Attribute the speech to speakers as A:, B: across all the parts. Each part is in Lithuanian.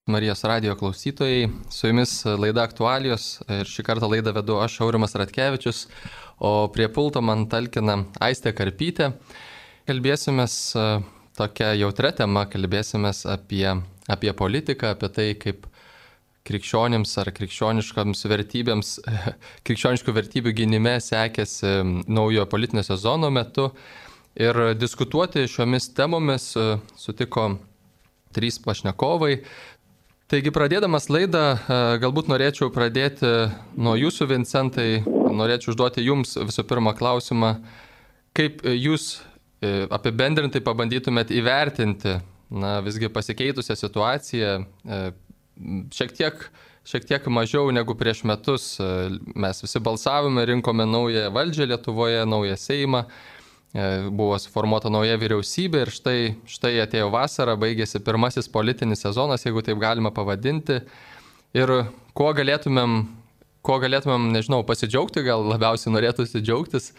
A: Marijos radijo klausytojai, su jumis laida Aktualijos ir šį kartą laidą vedu aš, Aurimas Ratkevičius, o prie pulto man talkina Aistė Karpytė. Kalbėsimės tokia jautria tema, kalbėsimės apie politiką, apie tai, kaip krikščionims ar krikščioniškoms vertybėms, krikščioniškų vertybių gynime sekėsi naujo politinio sezono metu. Ir diskutuoti šiomis temomis sutiko 3 pašnekovai. Taigi pradėdamas laidą, galbūt norėčiau pradėti nuo jūsų, Vincentai. Norėčiau užduoti jums visų pirma klausimą, kaip jūs apibendrintai pabandytumėt įvertinti visgi pasikeitusią situaciją. Šiek tiek mažiau negu prieš metus mes visi balsavome, rinkome naują valdžią Lietuvoje, naują Seimą. Buvo suformuota nauja vyriausybė ir štai atėjo vasara, baigėsi pirmasis politinis sezonas, jeigu taip galima pavadinti. Ir kuo galėtumėm, nežinau, pasidžiaugti, gal labiausiai norėtųsi džiaugtis,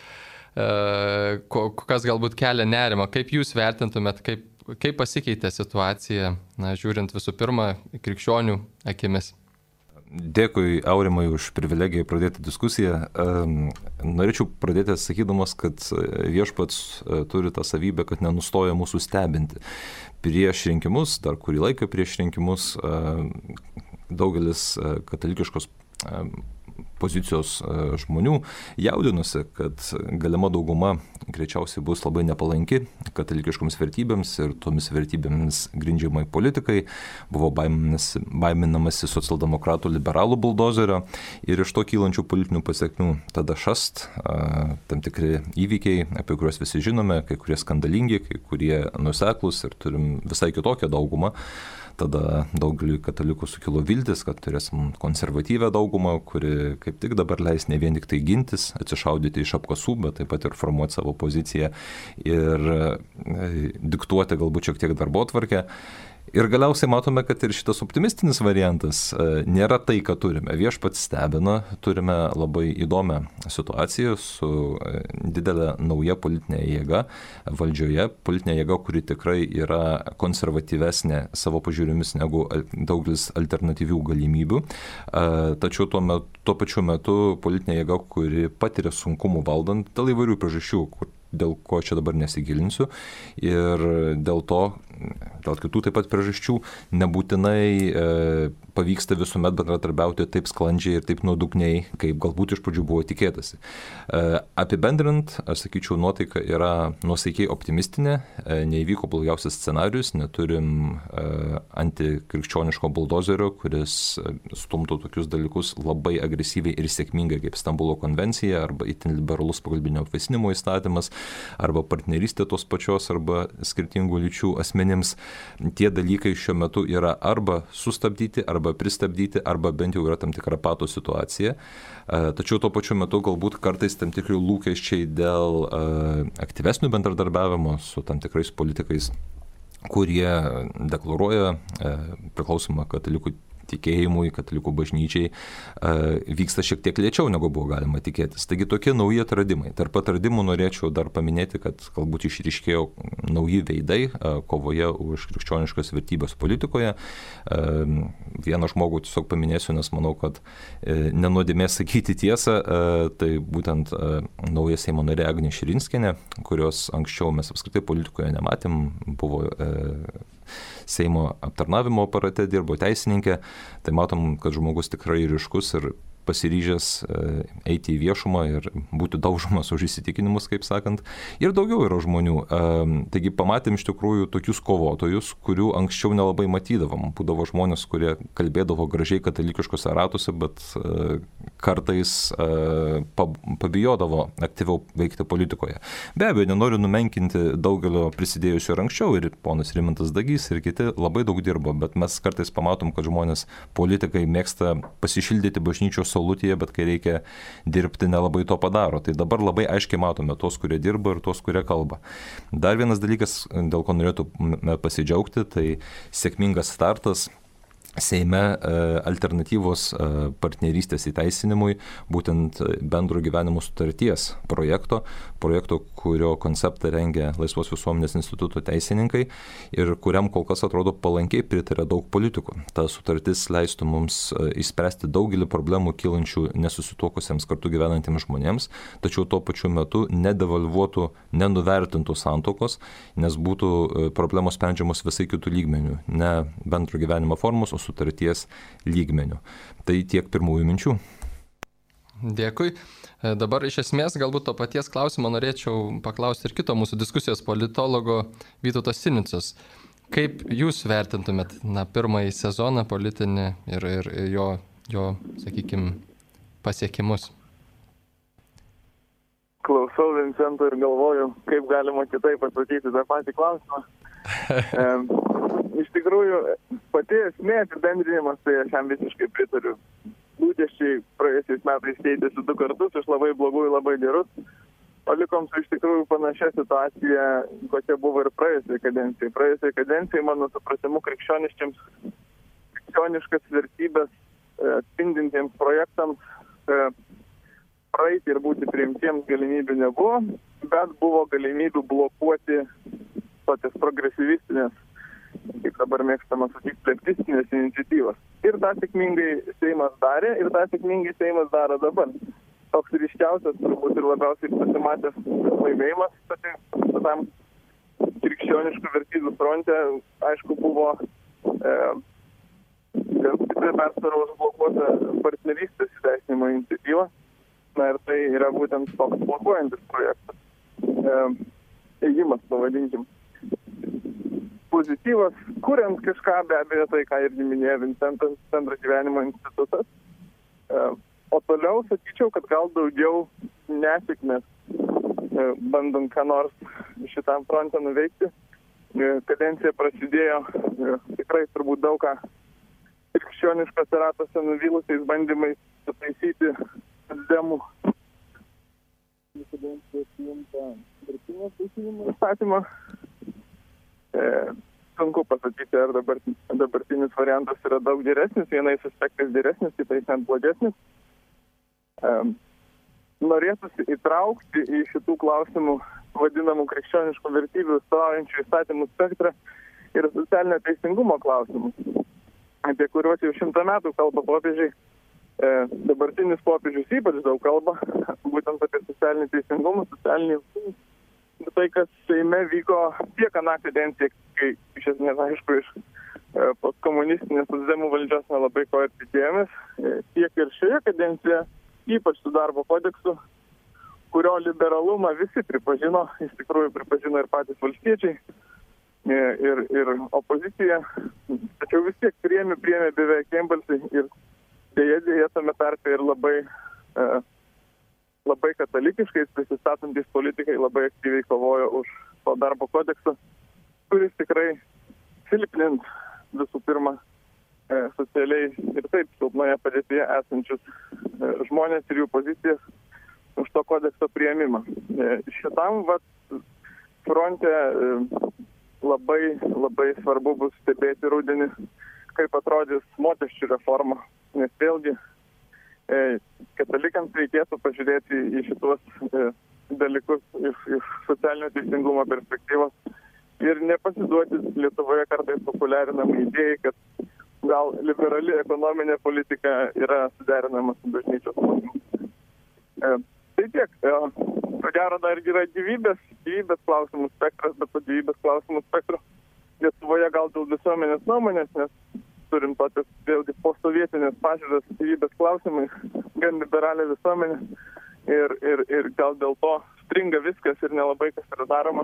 A: kas galbūt kelia nerimą. Kaip jūs vertintumėt, kaip pasikeitė situacija, žiūrint visų pirma krikščionių akimis?
B: Dėkui, Aurimai, už privilegiją pradėti diskusiją. Norėčiau pradėti sakydamas, kad viešpats turi tą savybę, kad nenustoja mūsų stebinti. Prieš rinkimus, dar kurį laiką prieš rinkimus, daugelis katalikiškos pozicijos žmonių jaudinosi, kad galima dauguma greičiausiai bus labai nepalanki katalikiškoms vertybėms ir tomis vertybėmis grindžiamai politikai. Buvo baiminamasi socialdemokratų liberalų buldozerio ir iš to kylančių politinių pasiekmių tada tam tikri įvykiai, apie kuriuos visi žinome, kai kurie skandalingi, kai kurie nuoseklūs ir turim visai kitokią daugumą. Tada daugeliui katalikų sukilo viltis, kad turėsim konservatyvę daugumą, kuri kaip tik dabar leis ne vien tik tai gintis, atsišaudyti iš apkasų, bet taip pat ir formuoti savo poziciją ir diktuoti galbūt šiek tiek darbotvarkę. Ir galiausiai matome, kad ir šitas optimistinis variantas nėra tai, ką turime. Viešpats stebina, turime labai įdomią situaciją su didelė nauja politinė jėga valdžioje, politinė jėga, kuri tikrai yra konservatyvesnė savo požiūrimis negu daugelis alternatyvių galimybių. Tačiau tuo pačiu metu politinė jėga, kuri patiria sunkumų valdant dėl įvairių priežasčių, dėl ko čia dabar nesigilinsiu, ir dėl kitų taip pat priežasčių nebūtinai pavyksta visuomet bendradarbiauti taip sklandžiai ir taip nuodugniai, kaip galbūt iš pradžių buvo tikėtasi. Apibendrint, aš sakyčiau, nuotaika yra nuosaikiai optimistinė, neįvyko blogiausias scenarius, neturim antikrikščioniško buldozerio, kuris stumtų tokius dalykus labai agresyviai ir sėkmingai, kaip Stambulo konvencija arba itin liberalus pagalbinio apvaisinimo įstatymas, arba partnerystė tos pačios, arba skirtingų lyčių asmenims. Tie dalykai šiuo metu yra arba sustabdyti, arba pristabdyti, arba bent jau yra tam tikra pato situacija. Tačiau tuo pačiu metu galbūt kartais tam tikri lūkesčiai dėl aktyvesnių bendradarbiavimo su tam tikrais politikais, kurie deklaruoja priklausomą katalikų tikėjimui, katalikų bažnyčiai, vyksta šiek tiek lėčiau, negu buvo galima tikėtis. Taigi tokie nauji atradimai. Tarp atradimų norėčiau dar paminėti, kad galbūt išryškėjo nauji veidai kovoje už krikščioniškas vertybės politikoje. Vieną žmogų tiesiog paminėsiu, nes manau, kad nenuodėmės sakyti tiesą, tai būtent nauja Seimo narė Agnė Širinskienė, kurios anksčiau mes apskritai politikoje nematėm, buvo Seimo aptarnavimo aparate, dirbo teisininkė, tai matom, kad žmogus tikrai ryškus ir pasiryžęs eiti į viešumą ir būti daužomas už įsitikinimus, kaip sakant. Ir daugiau yra žmonių. Taigi pamatėm iš tikrųjų tokius kovotojus, kurių anksčiau nelabai matydavom. Būdavo žmonės, kurie kalbėdavo gražiai katalikiškose ratuose, bet kartais pabijodavo aktyviau veikti politikoje. Be abejo, nenoriu numenkinti daugelio prisidėjusių ir anksčiau, ir ponas Rimantas Dagys, ir kiti labai daug dirbo, bet mes kartais pamatom, kad žmonės, politikai mėgsta pasišildyti bažnyčios saulutėje, bet kai reikia dirbti, nelabai to padaro. Tai dabar labai aiškiai matome tos, kurie dirba ir tos, kurie kalba. Dar vienas dalykas, dėl ko norėtume pasidžiaugti, tai sėkmingas startas Seime alternatyvos partnerystės įteisinimui, būtent bendro gyvenimo sutarties projekto, kurio konceptą rengia Laisvos visuomenės instituto teisininkai ir kuriam kol kas atrodo palankiai pritarė daug politikų. Ta sutartis leistų mums išspręsti daugelį problemų kylančių nesusituokusiems kartu gyvenantiems žmonėms, tačiau tuo pačiu metu nedevalvuotų, nenuvertintų santuokos, nes būtų problemos sprendžiamos visai kitų lygmenių, ne bendro gyvenimo formos, sutarties lygmenių. Tai tiek pirmųjų minčių.
A: Dėkui. Dabar iš esmės galbūt to paties klausimo norėčiau paklausti ir kito mūsų diskusijos politologo Vytauto Sinicos. Kaip jūs vertintumėt pirmąjį sezoną politinį ir jo sakykime, pasiekimus?
C: Klausau Vincento ir galvoju, kaip galima kitaip atsakyti tą patį klausimą. Iš tikrųjų, pati esmė apibendrinimas, tai aš jam visiškai pritariu. Lūkesčiai praėjusiais metais keitėsi 2 kartus, iš labai blogų į labai gerus, o likom su iš tikrųjų panašia situacija, kokia buvo ir praėjusiai kadencijai. Praėjusiai kadencijai, mano supratimu, krikščioniškas vertybės atspindintiems projektams praeiti ir būti priimtiems galimybių nebuvo, bet buvo galimybių blokuoti tokias progresyvistinės, kaip dabar mėgstama sakyti, plebiscinės iniciatyvas. Ir tą sėkmingai Seimas darė, ir tą sėkmingai Seimas daro dabar. Toks ryškiausias, turbūt ir labiausiai pasimatęs laimėjimas tam krikščioniškų vertybių fronte, aišku, buvo stipri persvara užblokuota partnerystės įteisinimo iniciatyva. Na ir tai yra būtent toks blokuojantis projektas. Ėjimas, pavadinkim. Pozityvas, kuriant kažką, be abejo, tai, ką irgi minėjo Vincentas, bendro gyvenimo institutas. O toliau sakyčiau, kad gal daugiau nesėkmės, bandant ką nors šitam fronte nuveikti. Kadencija prasidėjo tikrai turbūt daug ką krikščioniškose ratose nuvylusiais bandymais pataisyti socdemų kadencijos priimtą dirbtinio teisinimo įstatymą. Sunku pasakyti, ar dabartinis variantas yra daug geresnis, vienais aspektais geresnis, kitais net blogesnis. Norėtųsi įtraukti į šitų klausimų vadinamų krikščioniškų vertybių atstovaujančių įstatymų spektrą ir socialinio teisingumo klausimus, apie kuriuos jau 100 metų kalba popiežiai. Dabartinis popiežius ypač daug kalba, būtent apie socialinį teisingumą, socialinį ir tai, kas Seime vyko tiek aną kadenciją, kai iš esmės, aišku, iš postkomunistinės socdemų valdžios nelabai ko ir tikėjomės, tiek ir šioje kadencijoje, ypač su darbo kodeksu, kurio liberalumą visi pripažino, iš tikrųjų pripažino ir patys valstiečiai, ir opozicija, tačiau vis tiek priėmė beveik vienbalsiai ir dėja tame tarpe ir labai katalikiškai prisistatantys politikai labai aktyviai kovojo už to darbo kodeksą, kuris tikrai silpnint visų pirma socialiai ir taip silpnoje padėtyje esančius žmonės ir jų pozicijas už to kodekso priėmimą. Šitam fronte labai svarbu bus stebėti rudenį, kaip atrodys mokesčių reforma, nes vėlgi katalikams reikėtų pažiūrėti į šituos dalykus iš socialinio teisingumo perspektyvos ir nepasiduoti Lietuvoje kartais populiarinamai idėjai, kad gal liberali ekonominė politika yra suderinama su bažnyčios mokymu. Tai tiek. Ko gero dar yra gyvybės klausimų spektras, bet po gyvybės klausimų spektro Lietuvoje gal dėl visuomenės nuomonės, nes turim tokias vėlgi posovietinės pažiūras gyvybės klausimais, gan liberalią visuomenę ir gal dėl to stringa viskas ir nelabai kas yra daroma.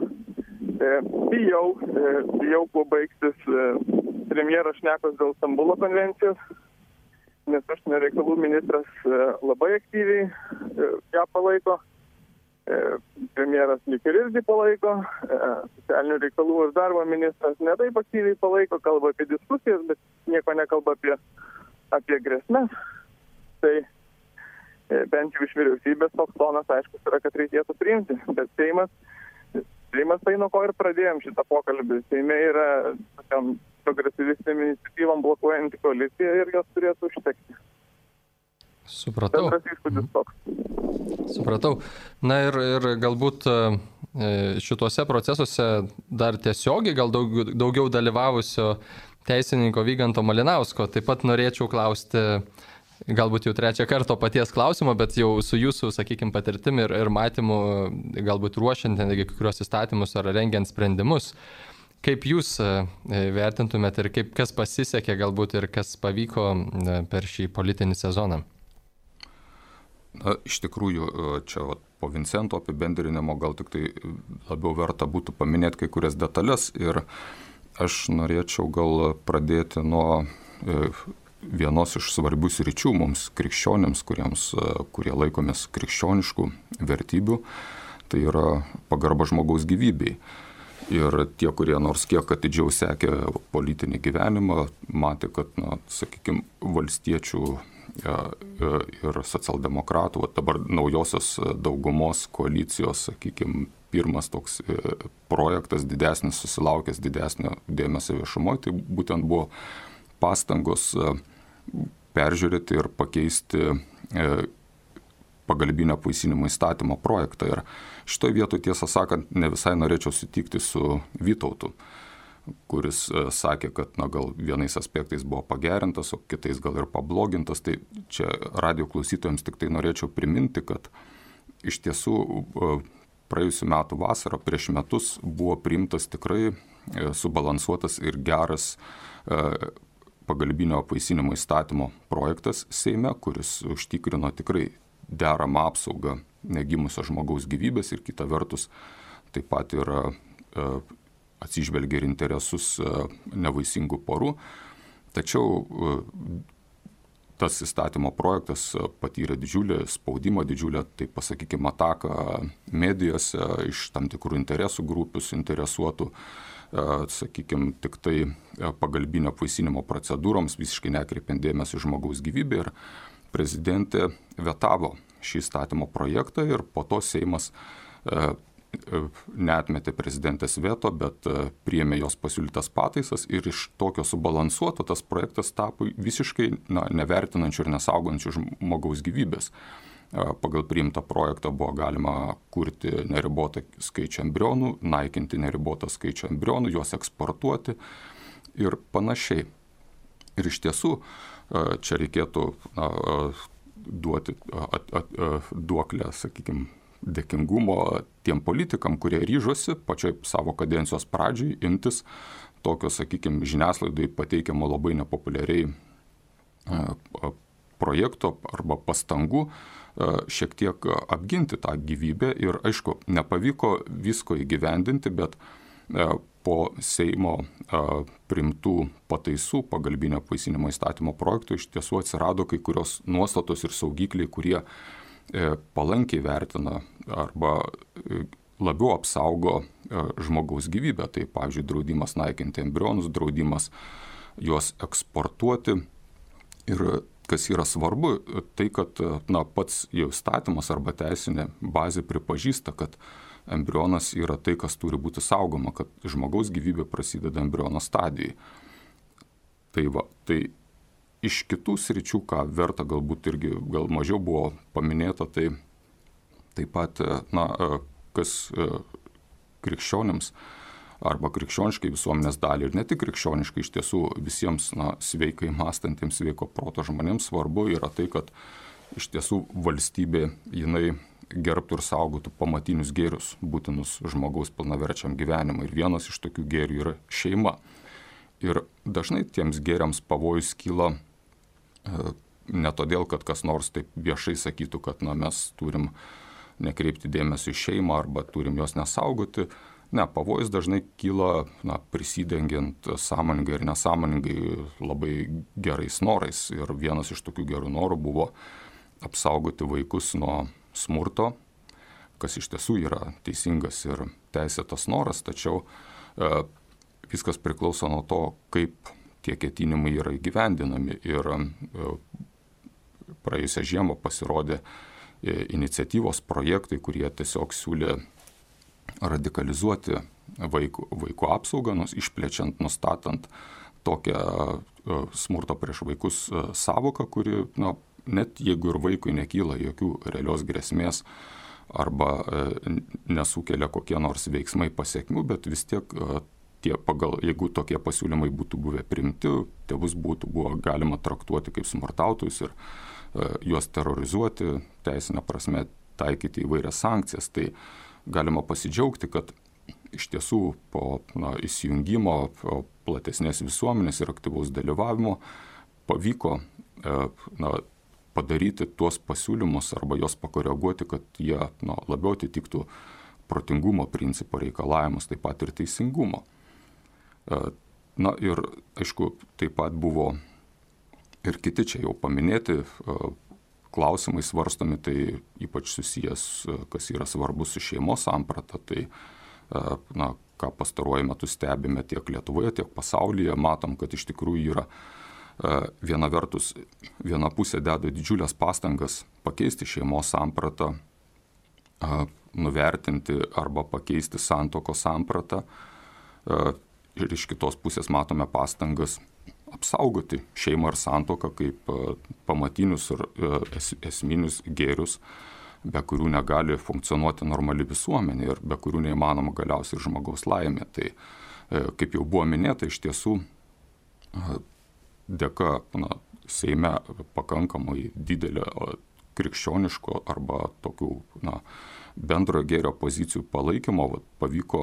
C: Bijau, kuo baigsis premjero šnekos dėl Stambulo konvencijos, nes užsienio reikalų ministras labai aktyviai ją palaiko. Premjeras lyg ir irgi palaiko, socialinių reikalų ir darbo ministras netaip aktyviai palaiko, kalba apie diskusijas, bet nieko nekalba apie grėsmes. Tai bent jau iš vyriausybės toks tonas aiškus yra, kad reikėtų priimti. Bet Seimas tai nuo ko ir pradėjom šitą pokalbį. Seime yra progresyvistinėm iniciatyvom blokuojanti koalicija ir jos turėtų užtekti.
A: Supratau.
C: Bendras įspūdis toks.
A: Supratau. Na ir galbūt šituose procesuose dar tiesiogiai gal daugiau dalyvavusio teisininko Vyganto Malinausko. Taip pat norėčiau klausti, galbūt jau trečią kartą paties klausimo, bet jau su jūsų, sakykime, patirtim ir matymu, galbūt ruošiant netgi kai kurios įstatymus ar rengiant sprendimus. Kaip jūs vertintumėte ir kas pasisekė galbūt ir kas pavyko per šį politinį sezoną?
D: Na, iš tikrųjų, čia po Vincento apibendrinimo gal tik tai labiau verta būtų paminėti kai kurias detalės ir aš norėčiau gal pradėti nuo vienos iš svarbių sričių mums krikščionims, kurie laikomės krikščioniškų vertybių, tai yra pagarba žmogaus gyvybei. Ir tie, kurie nors kiek atidžiau sekė politinį gyvenimą, matė, kad, sakykime, valstiečių ir socialdemokratų, dabar naujosios daugumos koalicijos, sakykime, pirmas toks projektas didesnis, susilaukęs didesnio dėmesio viešumoje, tai būtent buvo pastangos peržiūrėti ir pakeisti pagalbinio apvaisinimo įstatymo projektą. Ir šitoje vietoje, tiesą sakant, ne visai norėčiau sutikti su Vytautu, kuris sakė, kad gal vienais aspektais buvo pagerintas, o kitais gal ir pablogintas. Tai čia radijo klausytojams tik tai norėčiau priminti, kad iš tiesų praėjusiu metu vasarą, prieš metus, buvo priimtas tikrai subalansuotas ir geras pagalbinio apvaisinimo įstatymo projektas Seime, kuris užtikrino tikrai deramą apsaugą negimusio žmogaus gyvybės ir kita vertus taip pat yra atsižvelgia ir interesus nevaisingų porų. Tačiau tas įstatymo projektas patyrė didžiulį spaudimą, didžiulę, taip pasakykime, ataką medijose iš tam tikrų interesų grupių suinteresuotų, sakykime, tik tai pagalbinio apvaisinimo procedūroms, visiškai nekreipiant dėmesio žmogaus gyvybę. Ir prezidentė vetavo šį įstatymo projektą ir po to Seimas neatmetė prezidentės veto, bet priėmė jos pasiūlytas pataisas ir iš tokio subalansuoto tas projektas tapo visiškai nevertinančių ir nesaugančių žmogaus gyvybės. Pagal priimtą projektą buvo galima kurti neribotą skaičių embrionų, naikinti neribotą skaičių embrionų, juos eksportuoti ir panašiai. Ir iš tiesų čia reikėtų duoti duoklę, sakykime, dėkingumo tiem politikam, kurie ryžosi pačioj savo kadencijos pradžiai imtis tokio, sakykime, žiniasklaidai pateikiamo labai nepopuliariai projekto arba pastangų šiek tiek apginti tą gyvybę. Ir aišku, nepavyko visko įgyvendinti, bet po Seimo priimtų pataisų pagalbinio apvaisinimo įstatymo projektų iš tiesų atsirado kai kurios nuostatos ir saugikliai, kurie palankiai vertina arba labiau apsaugo žmogaus gyvybę. Tai, pavyzdžiui, draudimas naikinti embrionus, draudimas juos eksportuoti. Ir kas yra svarbu, tai kad pats jau įstatymas arba teisinė bazė pripažįsta, kad embrionas yra tai, kas turi būti saugoma, kad žmogaus gyvybė prasideda embriono stadijai. Tai iš kitų sričių, ką verta galbūt irgi gal mažiau buvo paminėta, tai taip pat, kas krikščionims arba krikščioniškai visuomenės dalį ir ne tik krikščioniškai, iš tiesų visiems sveikai mąstantiems, sveiko proto žmonėms svarbu yra tai, kad iš tiesų valstybė jinai gerbtų ir saugotų pamatinius gėrius, būtinus žmogaus pilnaverčiam gyvenimui. Ir vienas iš tokių gėrių yra šeima. Ir dažnai tiems gėriams pavojus kyla ne todėl, kad kas nors taip viešai sakytų, kad mes turim nekreipti dėmesio į šeimą arba turim jos nesaugoti. Ne, pavojus dažnai kyla prisidengiant sąmoningai ir nesąmoningai labai gerais norais. Ir vienas iš tokių gerų norų buvo apsaugoti vaikus nuo smurto, kas iš tiesų yra teisingas ir teisėtas noras, tačiau viskas priklauso nuo to, kaip tie ketinimai yra įgyvendinami. Ir praėjusią žiemą pasirodė iniciatyvos projektai, kurie tiesiog siūlė radikalizuoti vaikų apsaugą, išplečiant, nustatant tokią smurto prieš vaikus sąvoką, kuri, net jeigu ir vaikui nekyla jokių realios grėsmės arba nesukelia kokie nors veiksmai pasekmių, bet vis tiek jeigu tokie pasiūlymai būtų buvę priimti, tėvus buvo galima traktuoti kaip smurtautojus ir juos terrorizuoti, teisinę prasme taikyti įvairias sankcijas. Tai galima pasidžiaugti, kad iš tiesų po įsijungimo, platesnės visuomenės ir aktyvaus dalyvavimo pavyko padaryti tuos pasiūlymus arba juos pakoreguoti, kad jie labiau atitiktų protingumo principo reikalavimus, taip pat ir teisingumo. Ir aišku, taip pat buvo ir kiti čia jau paminėti klausimai svarstomi, tai ypač susijęs, kas yra svarbus su šeimos samprata, tai ką pastaruoju metu stebime tiek Lietuvoje, tiek pasaulyje, matom, kad iš tikrųjų yra viena vertus, viena pusė deda didžiulės pastangas pakeisti šeimos sampratą, nuvertinti arba pakeisti santuokos sampratą. Ir iš kitos pusės matome pastangas apsaugoti šeimą ir santuoką kaip pamatinius ir esminius gėrius, be kurių negali funkcionuoti normali visuomenė ir be kurių neįmanoma galiausiai žmogaus laimė. Tai, kaip jau buvo minėta, iš tiesų dėka Seime pakankamai didelio krikščioniško arba tokių bendrojo gėrio pozicijų palaikymo pavyko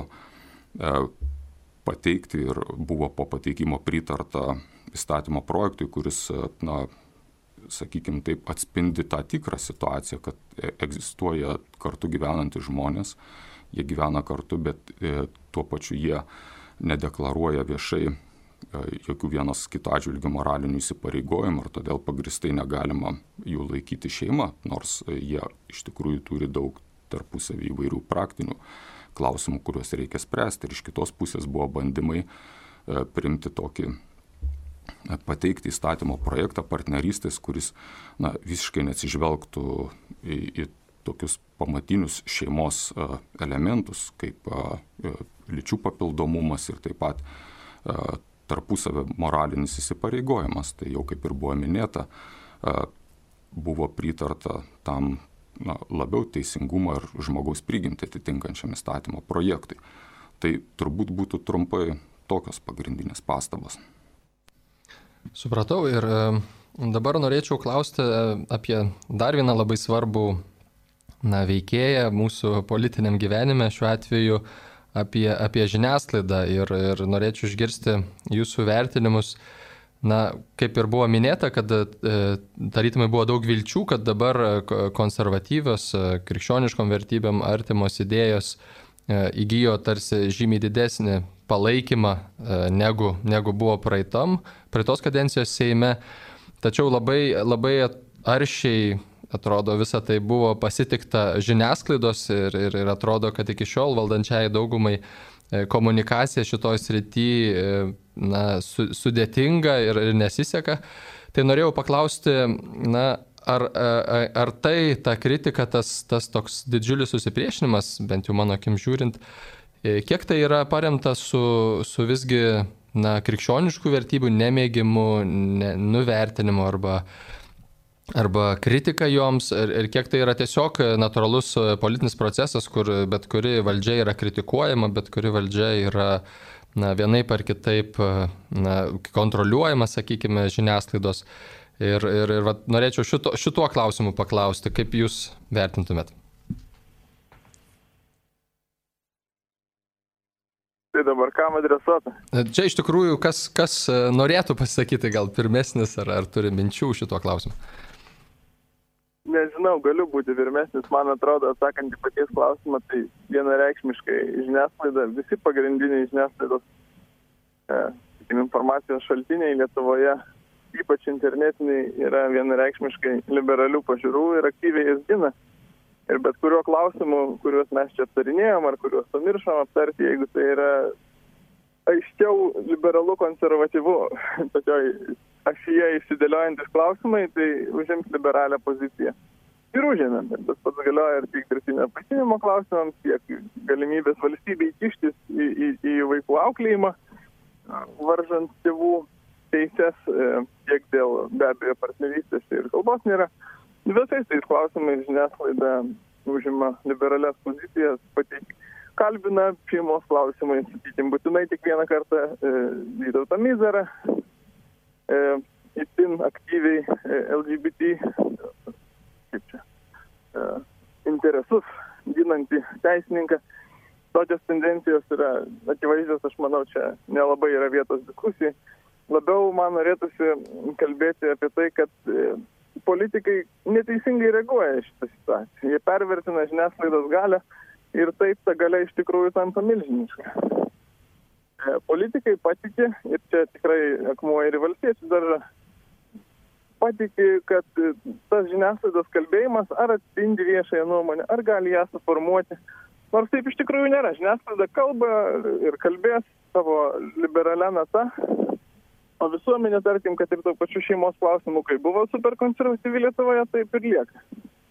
D: pateikti ir buvo po pateikimo pritarta įstatymo projektui, kuris, sakykime taip, atspindi tą tikrą situaciją, kad egzistuoja kartu gyvenantys žmonės, jie gyvena kartu, bet tuo pačiu jie nedeklaruoja viešai jokių vienas kito atžvilgių moralinių įsipareigojimų ir todėl pagristai negalima jų laikyti šeima, nors jie iš tikrųjų turi daug tarpusavį įvairių praktinių klausimų, kuriuos reikia spręsti. Ir iš kitos pusės buvo bandymai priimti tokį, pateikti įstatymo projektą partnerystės, kuris visiškai neatsižvelgtų į tokius pamatinius šeimos elementus, kaip lyčių papildomumas ir taip pat tarpusavio moralinis įsipareigojimas. Tai jau kaip ir buvo minėta, buvo pritarta tam labiau teisingumą ir žmogaus prigimtį atitinkančiam įstatymo projektui. Tai turbūt būtų trumpai tokios pagrindinės pastabos.
A: Supratau ir dabar norėčiau klausti apie dar vieną labai svarbų veikėją mūsų politiniam gyvenime, šiuo atveju apie žiniasklaidą ir norėčiau išgirsti jūsų vertinimus. Kaip ir buvo minėta, kad tarytumai buvo daug vilčių, kad dabar konservatyvios, krikščioniškom vertybėm artimos idėjos įgyjo tarsi žymiai didesnį palaikymą negu buvo praeitos kadencijos Seime. Tačiau labai aršiai, atrodo, visa tai buvo pasitikta žiniasklaidos ir atrodo, kad iki šiol valdančiai daugumai komunikacija šitoj srity sudėtinga ir nesiseka. Tai norėjau paklausti, ar ta kritika, tas toks didžiulis susipriešinimas, bent jau mano akim žiūrint, kiek tai yra paremta su visgi krikščioniškų vertybių nemėgimu, nuvertinimu arba kritika joms, ir kiek tai yra tiesiog natūralus politinis procesas, kur bet kuri valdžia yra kritikuojama, bet kuri valdžia yra vienaip ar kitaip kontroliuojama, sakykime, žiniasklaidos. Ir norėčiau šituo klausimu paklausti, kaip jūs vertintumėt?
C: Tai dabar kam adresuota?
A: Čia iš tikrųjų, kas norėtų pasakyti, gal pirmesnis, ar turi minčių šituo klausimu?
C: Nežinau, galiu būti pirmesnis. Man atrodo, atsakant į paties klausimą, tai vienareikšmiškai žiniasklaida, visi pagrindiniai žiniasklaidos informacijos šaltiniai Lietuvoje, ypač internetiniai, yra vienareikšmiškai liberalių pažiūrų ir aktyviai jas gina. Ir bet kuriuo klausimu, kuriuos mes čia aptarinėjom ar kuriuos pamiršom aptarti, jeigu tai yra aiškiau liberalu konservatyvu, tokioj ašyje įsidėliojantis klausimai, tai užims liberalią poziciją. Ir užėmėm. Tas pats galioja ir tiek dirbtinio apvaisinimo klausimams, tiek galimybės valstybei kištis į vaikų auklėjimą, varžant tėvų teises, tiek dėl be abejo partnerystės ir kalbos nėra. Visais tais klausimais žiniasklaida užima liberalias pozicijas, kalbina šeimos klausimais, sakykime, būtinai tik vieną kartą Vytautą Mizarą, itin aktyviai LGBT interesus ginantį teisininką. Tokios tendencijos yra akivaizdžios, aš manau, čia nelabai yra vietos diskusijai. Labiau man norėtųsi kalbėti apie tai, kad politikai neteisingai reaguoja į šitą situaciją. Jie pervertina žiniasklaidos galią ir taip ta galia iš tikrųjų tampa milžiniška. Politikai patikė, ir čia tikrai akmuo ir į valstiečių daržą, patikė, kad tas žiniasklaidos kalbėjimas ar atspindi viešąją nuomonę, ar gali ją suformuoti. Nors taip iš tikrųjų nėra. Žiniasklaida kalba ir kalbės savo liberalia nata, o visuomenė, tarkim, kad ir to pačiu šeimos klausimų, kai buvo superkonservatyvi Lietuvoje, taip ir lieka.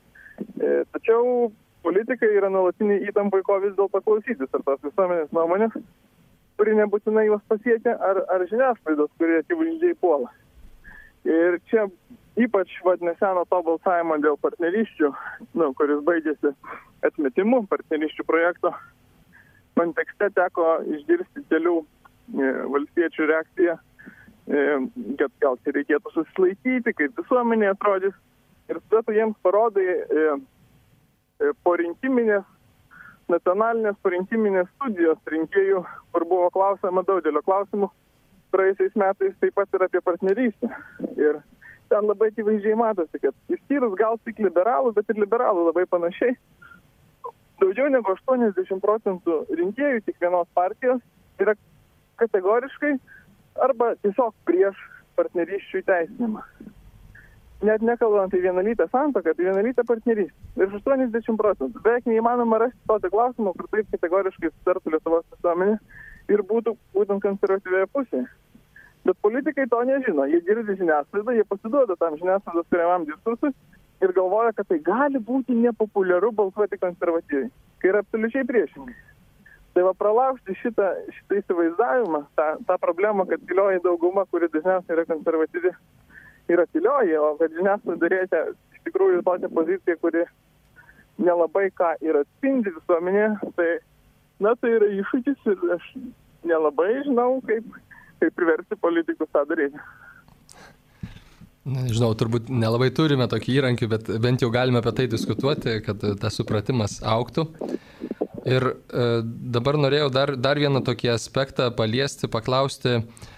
C: Tačiau politikai yra nuolatiniai įtampai, ko vis dėlto klausytis, ar tos visuomenės nuomonės, kuri nebūtinai juos pasiekia, ar žiniasklaidos, kurie akivaizdžiai puola. Ir čia ypač neseno to balsavimo dėl partnerysčių, kuris baigėsi atmetimu partnerysčių projekto kontekste, teko išgirsti kelių valstiečių reakciją, kad gal čia reikėtų susilaikyti, kaip visuomenė atrodys. Ir tada tu jiems parodai porinkiminės, nacionalinės porinkiminės studijos rinkėjų, kur buvo klausama daugelio klausimų praėjusiais metais, taip pat ir apie partnerystę. Ir ten labai akivaizdžiai matosi, kad išskyrus gal tik liberalų, bet ir liberalų labai panašiai, daugiau negu 80% rinkėjų tik vienos partijos yra kategoriškai arba tiesiog prieš partnerysčių įteisinimą. Net nekalbant apie vienalytę santuoką, tai vienalytę partnerystę. Ir 80%. Beveik neįmanoma rasti tokio klausimo, kur taip kategoriškai sutartų Lietuvos visuomenė ir būtų būtent konservatyvioje pusėje. Bet politikai to nežino. Jie girdi žiniasklaidą, jie pasiduoda tam žiniasklaidos kuriamam diskursui ir galvoja, kad tai gali būti nepopuliaru balsuoti konservatyviai, kai yra absoliučiai priešingai. Tai va pralaužti šitą įsivaizdavimą, tą problemą, kad tylioji dauguma, kuri dažniausiai yra konservatyvi, yra tylioji, o kad žiniasklaida reikia iš tikrųjų tokią poziciją, kuri nelabai ką ir atspindi visuomenė, tai yra iššūkis ir aš nelabai žinau, kaip priversti politikus tą daryti.
A: Nežinau, turbūt nelabai turime tokį įrankį, bet bent jau galime apie tai diskutuoti, kad tas supratimas augtų. Ir dabar norėjau dar vieną tokį aspektą paliesti, paklausti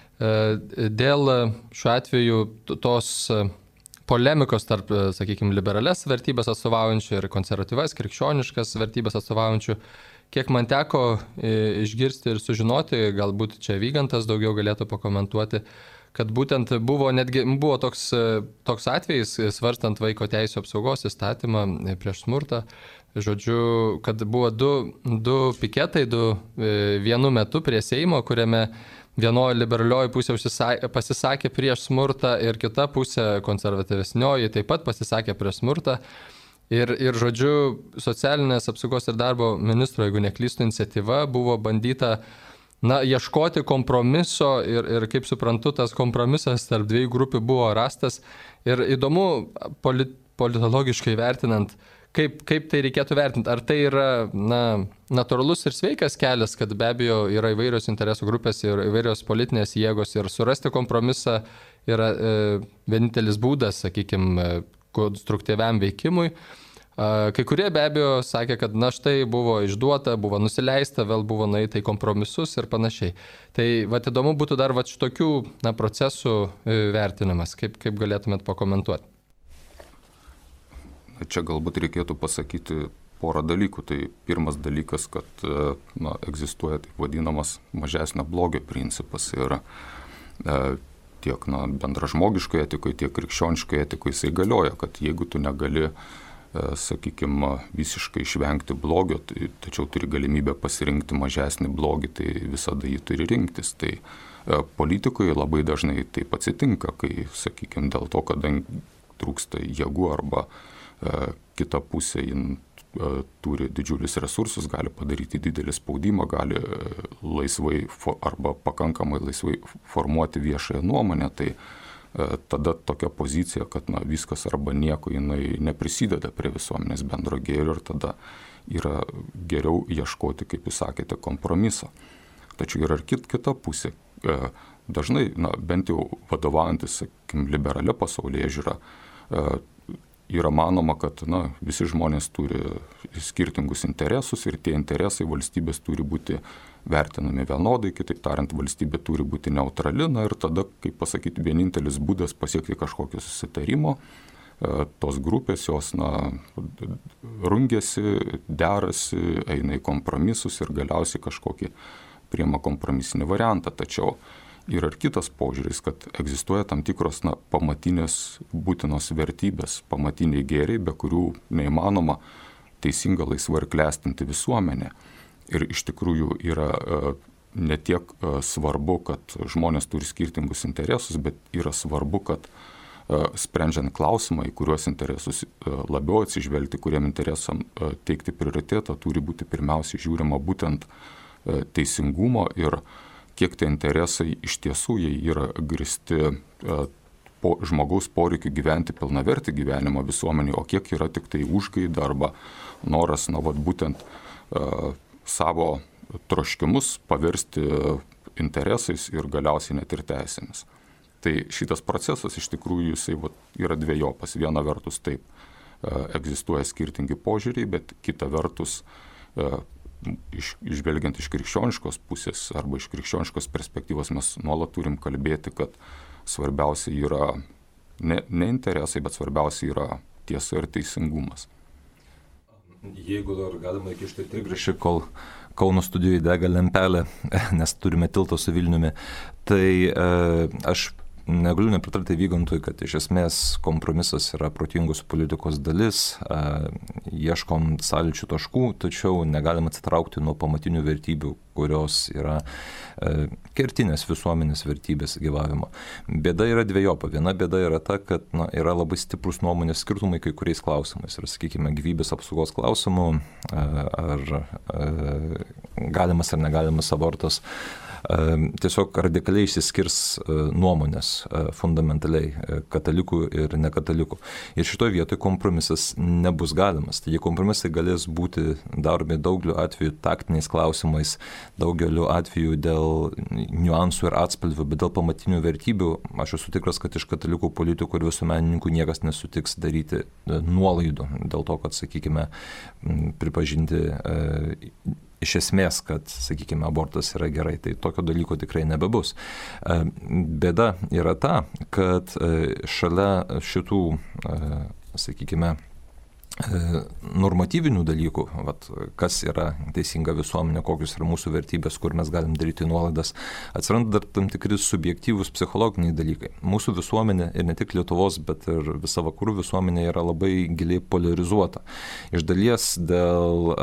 A: dėl šiuo atveju tos polemikos tarp, sakykime, liberales vertybės atstovaujančių ir konservatyvas, krikščioniškas vertybės atstovaujančių. Kiek man teko išgirsti ir sužinoti, galbūt čia Vygantas daugiau galėtų pakomentuoti, kad būtent buvo toks atvejis, svarstant vaiko teisų apsaugos įstatymą prieš smurtą, žodžiu, kad buvo du piketai, vienu metu prie Seimo, kuriame vienoji liberalioji pusė pasisakė prieš smurtą ir kita pusė konservatyvesnioji taip pat pasisakė prieš smurtą. Ir žodžiu, socialinės apsaugos ir darbo ministro, jeigu neklystu, iniciatyva buvo bandyta ieškoti kompromiso ir kaip suprantu, tas kompromisas tarp dviejų grupių buvo rastas. Ir įdomu, politologiškai vertinant, kaip tai reikėtų vertinti. Ar tai yra natūralus ir sveikas kelias, kad be abejo yra įvairios interesų grupės ir įvairios politinės jėgos ir surasti kompromisą yra vienintelis būdas, sakykime, konstruktyviam veikimui. Kai kurie be abejo sakė, kad štai buvo išduota, buvo nusileista, vėl buvo nueita į kompromisus ir panašiai. Tai įdomu būtų dar šitokių procesų vertinimas. Kaip galėtumėt pakomentuoti?
D: Čia galbūt reikėtų pasakyti porą dalykų. Tai pirmas dalykas, kad egzistuoja taip vadinamas mažesnio blogio principas ir tiek bendražmogiškai etikoje, tiek krikščioniškai etikoje jisai galioja, kad jeigu tu negali, sakykime, visiškai išvengti blogio, tačiau turi galimybę pasirinkti mažesnį blogį, tai visada jį turi rinktis. Tai politikoje labai dažnai taip atsitinka, kai, sakykime, dėl to, kadangi trūksta jėgų arba kita pusė turi didžiulius resursus, gali padaryti didelį spaudimą, gali laisvai arba pakankamai laisvai formuoti viešąją nuomonę, tai tada tokia pozicija, kad viskas arba nieko, jinai neprisideda prie visuomenės bendro gėrio ir tada yra geriau ieškoti, kaip jūs sakėte, kompromiso. Tačiau yra ir kita pusė. Dažnai, bent jau vadovaujantis, sakykime, liberalia pasaulėžiūra, yra manoma, kad visi žmonės turi skirtingus interesus ir tie interesai valstybės turi būti vertinami vienodai, kitaip tariant, valstybė turi būti neutrali, ir tada, kaip pasakyti, vienintelis būdas pasiekti kažkokio susitarimo, tos grupės jos rungiasi, derasi, eina į kompromisus ir galiausiai kažkokį priima kompromisinį variantą. Tačiau yra ir kitas požiūris, kad egzistuoja tam tikros pamatinės būtinos vertybės, pamatiniai gėriai, be kurių neįmanoma teisinga, laisva ir klestinti visuomenė. Ir iš tikrųjų yra ne tiek svarbu, kad žmonės turi skirtingus interesus, bet yra svarbu, kad sprendžiant klausimą, į kuriuos interesus labiau atsižvelgti, kuriem interesam teikti prioritetą, turi būti pirmiausiai žiūrima būtent teisingumo ir kiek tie interesai iš tiesų jie yra grįsti žmogaus poreikiu gyventi pilnavertį gyvenimą visuomenėje, o kiek yra tik tai užgaida arba noras, būtent savo troškimus paversti interesais ir galiausiai net ir teisėmis. Tai šitas procesas iš tikrųjų jisai yra dvejopas. Viena vertus taip egzistuoja skirtingi požiūriai, bet kita vertus išvelgiant iš krikščioniškos pusės arba iš krikščioniškos perspektyvos mes nuolat turim kalbėti, kad svarbiausia yra ne interesai, bet svarbiausia yra tiesa ir teisingumas.
B: Jeigu dar galima įkišti trigrašį, kol Kauno studijoje dega lempelė, nes turime tiltą su Vilniumi, tai aš negaliu nepritarti Vygantui, kad iš esmės kompromisas yra protingos politikos dalis, ieškom sąlyčių taškų, tačiau negalim atsitraukti nuo pamatinių vertybių, kurios yra kertinės visuomenės vertybės gyvavimo. Bėda yra dvejopa. Viena bėda yra ta, kad yra labai stiprus nuomonės skirtumai kai kuriais klausimais. Ir, sakykime, gyvybės apsaugos klausimų, ar galimas ar negalimas abortas, tiesiog radikaliai išsiskirs nuomonės fundamentaliai katalikų ir nekatalikų. Ir šitoje vietoje kompromisas nebus galimas. Taigi kompromisai galės būti daromi daugeliu atveju taktiniais klausimais, daugeliu atveju dėl niuansų ir atspalvių, bet dėl pamatinių vertybių aš esu tikras, kad iš katalikų politikų ir visuomenininkų niekas nesutiks daryti nuolaidų dėl to, kad, sakykime, pripažinti iš esmės, kad, sakykime, abortas yra gerai, tai tokio dalyko tikrai nebebus. Bėda yra ta, kad šalia šitų, sakykime, normatyvinių dalykų, kas yra teisinga visuomenė, kokios yra mūsų vertybės, kur mes galim daryti nuolaidas, atsiranda dar tam tikri subjektyvūs psichologiniai dalykai. Mūsų visuomenė, ir ne tik Lietuvos, bet ir visa vakarų visuomenė yra labai giliai polarizuota. Iš dalies dėl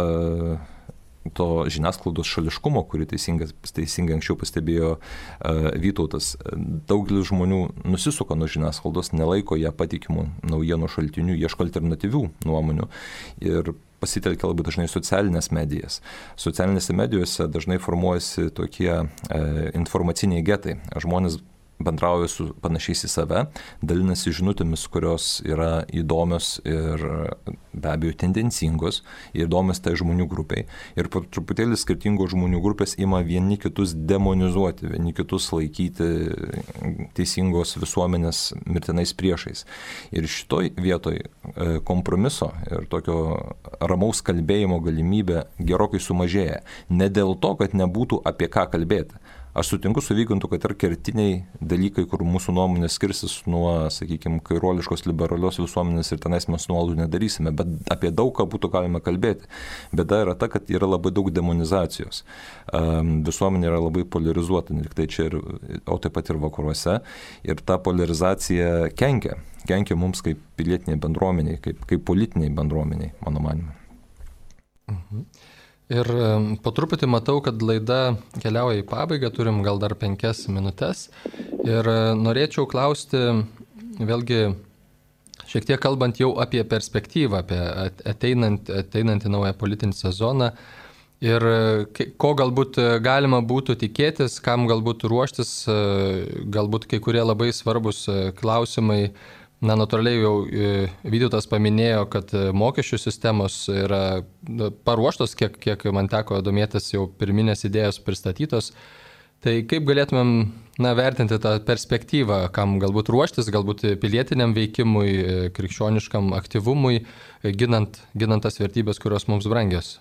B: to žiniasklaidos šališkumo, kurį teisingai anksčiau pastebėjo Vytautas, daugelis žmonių nusisuka nuo žiniasklaidos, nelaiko ją patikimų naujienų šaltinių, ieško alternatyvių nuomonių ir pasitelkia labai dažnai socialinės medijas. Socialinėse medijose dažnai formuojasi tokie informaciniai getai. Žmonės bendrauja su panašiais į save, dalinasi žinutėmis, kurios yra įdomios ir be abejo tendencingos, įdomios tai žmonių grupiai. Ir po truputėlį skirtingos žmonių grupės ima vieni kitus demonizuoti, vieni kitus laikyti teisingos visuomenės mirtinais priešais. Ir šitoj vietoj kompromiso ir tokio ramaus kalbėjimo galimybė gerokai sumažėja. Ne dėl to, kad nebūtų apie ką kalbėti. Aš sutinku su Vygantu, kad yra kertiniai dalykai, kur mūsų nuomonės skirsis nuo, sakykime, kairuoliškos liberalios visuomenės ir tenais mes nuolaidų nedarysime, bet apie daug ką būtų galima kalbėti. Bėda yra ta, kad yra labai daug demonizacijos. Visuomenė yra labai polarizuota, ne tik tai čia, o taip pat ir vakaruose. Ir ta polarizacija kenkia mums kaip pilietiniai bendruomeniai, kaip politiniai bendruomeniai, mano manimu.
A: Mhm. Ir po truputį matau, kad laida keliauja į pabaigą, turim gal dar 5 minutės. Ir norėčiau klausti vėlgi šiek tiek kalbant jau apie perspektyvą, apie ateinantį naują politinį sezoną ir ko galbūt galima būtų tikėtis, kam galbūt ruoštis, galbūt kai kurie labai svarbus klausimai. Na, natūraliai jau Vytautas paminėjo, kad mokesčių sistemos yra paruoštos, kiek man teko domėtis, jau pirminės idėjos pristatytos. Tai kaip galėtumėm vertinti tą perspektyvą, kam galbūt ruoštis, galbūt pilietiniam veikimui, krikščioniškam aktyvumui, ginant tas vertybės, kurios mums brangios?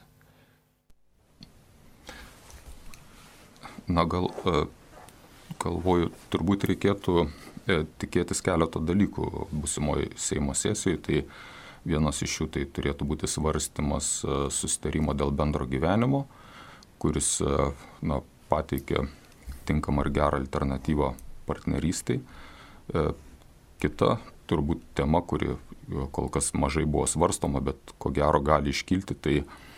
D: Na, galvoju, turbūt reikėtų tikėtis keletą dalykų būsimoje Seimo sesijoje. Tai vienas iš jų tai turėtų būti svarstymas susitarimo dėl bendro gyvenimo, kuris pateikia tinkamą ir gerą alternatyvą partnerystei. Kita turbūt tema, kuri kol kas mažai buvo svarstoma, bet ko gero gali iškilti, tai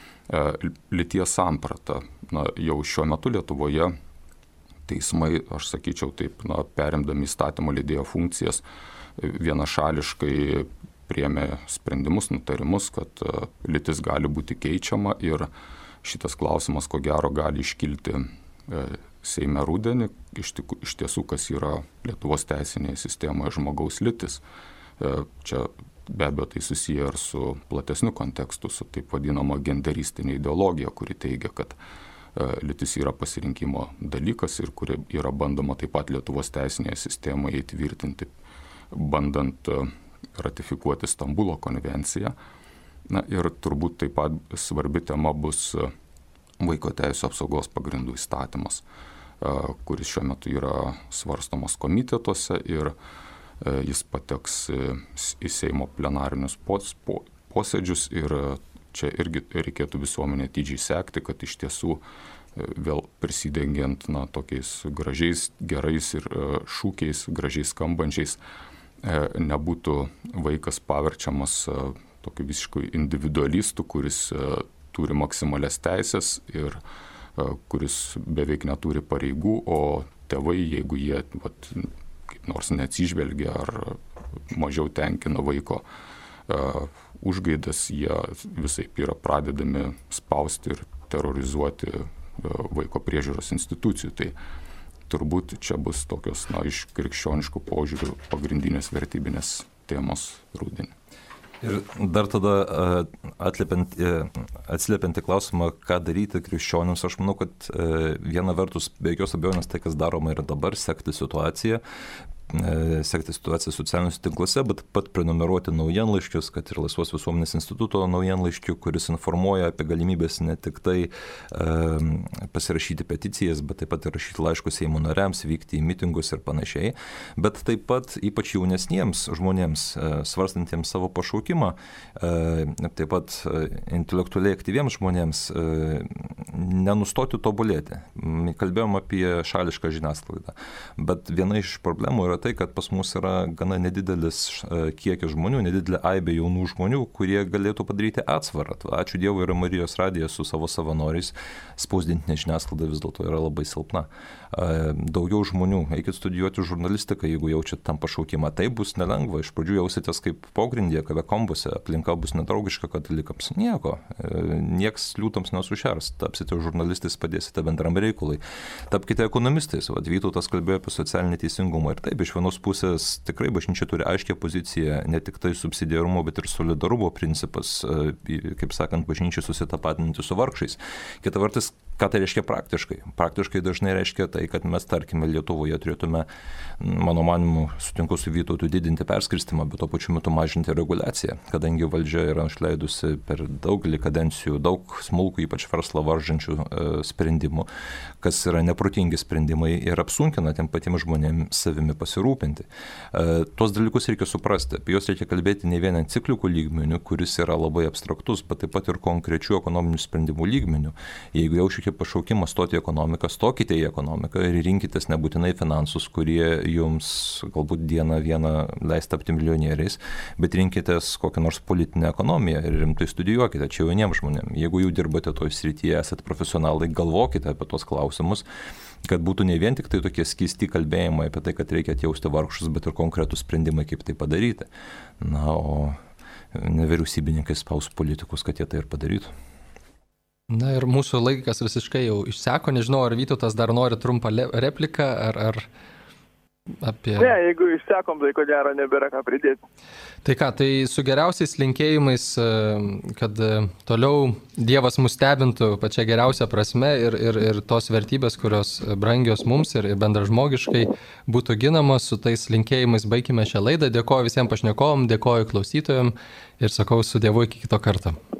D: lyties samprata. Jau šiuo metu Lietuvoje teismai, aš sakyčiau taip, perimdami įstatymo leidėjo funkcijas, vienašališkai priėmė sprendimus, nutarimus, kad lytis gali būti keičiama ir šitas klausimas, ko gero, gali iškilti Seime rudenį. Iš tiesų, kas yra Lietuvos teisinėje sistemoje žmogaus lytis. Čia be abejo tai susiję ir su platesniu kontekstu, su taip vadinama genderistinė ideologija, kuri teigia, kad lytis yra pasirinkimo dalykas ir kuri yra bandoma taip pat Lietuvos teisinėje sistemoje įtvirtinti, bandant ratifikuoti Stambulo konvenciją. Ir turbūt taip pat svarbi tema bus Vaiko teisių apsaugos pagrindų įstatymas, kuris šiuo metu yra svarstomas komitetuose ir jis pateks į Seimo plenarinius posėdžius ir čia irgi reikėtų visuomenė atidžiai sekti, kad iš tiesų vėl prisidengiant tokiais gražiais, gerais ir šūkiais, gražiai skambančiais, nebūtų vaikas paverčiamas tokiu visiškai individualistu, kuris turi maksimalias teisės ir kuris beveik neturi pareigų, o tėvai, jeigu jie kaip nors neatsižvelgia ar mažiau tenkina vaiko užgaidas, jie visaip yra pradedami spausti ir terrorizuoti vaiko priežiūros institucijų. Tai turbūt čia bus tokios, iš krikščioniškų požiūrių pagrindinės vertybinės temos rudenį.
B: Ir dar tada atsiliepiant į klausimą, ką daryti krikščionims, aš manau, kad viena vertus be jokios abejonės tai, kas daroma ir dabar, sekti situaciją socialiniuose tinkluose, bet pat prenumeruoti naujienlaiškius, kad ir Laisvos visuomenės instituto naujienlaiškių, kuris informuoja apie galimybės ne tik tai pasirašyti peticijas, bet taip pat ir rašyti laiškus Seimo nariams, vykti į mitingus ir panašiai, bet taip pat ypač jaunesniems žmonėms, svarstantiems savo pašaukimą, taip pat intelektualiai aktyviems žmonėms nenustoti tobulėti. Kalbėjom apie šališką žiniasklaidą, bet viena iš problemų yra tai, kad pas mus yra gana nedidelis kiekis žmonių, nedidelė aibė jaunų žmonių, kurie galėtų padaryti atsvarą. Ačiū Dievui, yra Marijos radijas su savo savanoriais, spausdintinė žiniasklaida vis dėlto yra labai silpna. Daugiau žmonių, eikit studijuoti žurnalistiką, jeigu jaučiat tam pašaukimą. Tai bus nelengva, iš pradžių jausitės kaip pogrindėje, katakombose, aplinka bus nedraugiška katalikams. Nieko, nieks liūtams nesušers, tapsite žurnalistais, padėsite bendram reikalui. Tapkite ekonomistais, Vytautas kalbėjo apie socialinį teisingumą ir taip, iš vienos pusės tikrai bažnyčia turi aiškią poziciją, ne tik tai subsidiarumo, bet ir solidarumo principas, kaip sakant, bažnyčia susitapatinti su vargšais. Kita vertus, ką tai reiškia praktiškai? Praktiškai dažnai reiškia tai, kad mes, tarkime, Lietuvoje turėtume, mano manimu, sutinku su Vytautu, didinti perskirstimą, bet tuo pačiu metu mažinti reguliaciją, kadangi valdžia yra išleidusi per daugelį kadencijų daug smulkų, ypač verslą varžančių sprendimų, kas yra neprotingi sprendimai ir apsunkina tiem patiems žmonėms savimi pasirūpinti. Tuos dalykus reikia suprasti, apie juos reikia kalbėti ne vien enciklikų lygmeniu, kuris yra labai abstraktus, bet taip pat ir konkrečių ekonominių sprendimų lygmeniu. Jeigu jaučiate pašaukimą stoti į ekonomiką, stokite į ekonomiką ir rinkitės nebūtinai finansus, kurie jums galbūt dieną vieną leis tapti milijonieriais, bet rinkitės kokią nors politinę ekonomiją ir rimtai studijuokite, čia jauniems žmonėms. Jeigu jau dirbate toj srityje, esate profesionalai, galvokite apie tos klausimus kad būtų ne vien tik tai tokie skysti kalbėjimai apie tai, kad reikia atjausti vargšus, bet ir konkretus sprendimai, kaip tai padaryti. Na, o nevyriausybininkai spaus politikus, kad jie tai ir padarytų.
A: Na ir mūsų laikas visiškai jau išseko, nežinau, ar Vytautas dar nori trumpą repliką, ar apie...
C: Ne, jeigu išsekom, tai ko gero nebėra ką pridėti.
A: Tai ką, tai su geriausiais linkėjimais, kad toliau Dievas mus stebintų pačia geriausia prasme ir tos vertybės, kurios brangios mums ir bendražmogiškai būtų ginamos, su tais linkėjimais baigime šią laidą. Dėkoju visiems pašnekovam, dėkoju klausytojams ir sakau su Dievu iki kito karto.